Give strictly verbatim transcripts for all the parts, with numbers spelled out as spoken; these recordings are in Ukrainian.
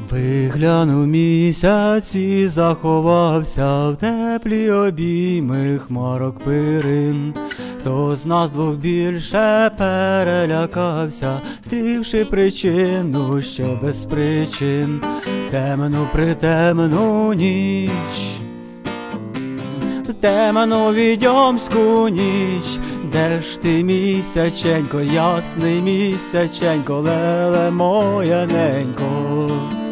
Виглянув місяць і заховався в теплі обійми хмарок пирин. Хто з нас двох більше перелякався, стрівши причину, що без причин, темну притемну ніч, в темну відьомську ніч. Де ж ти, місяченько, ясний місяченько, леле моя ненько?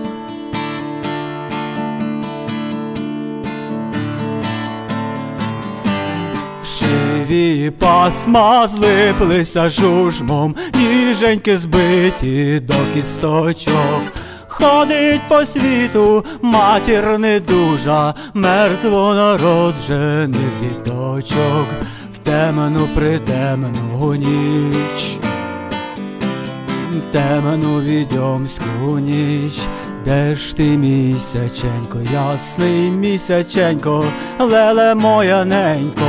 Шиві пасма злиплися жужмом, ніженьки збиті до кісточок. Ходить по світу матір недужа, мертвонароджених діточок. В темну притемну ніч, в темну відьомську ніч. Де ж ти, місяченько, ясний місяченько, леле моя ненько?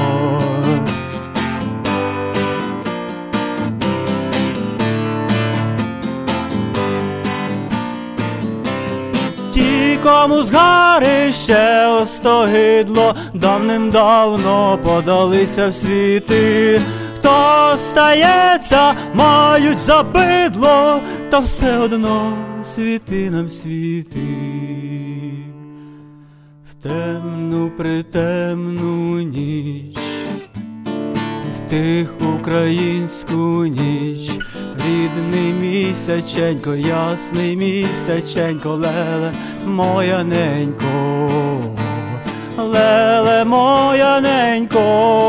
Ті, кому згарище остогидло, давним-давно подалися в світи. Хто стається, мають забидло, та все одно світи нам світи. В темну притемну ніч, в тиху українську ніч, рідний місяченько, ясний місяченько, леле моя ненько, леле моя ненько.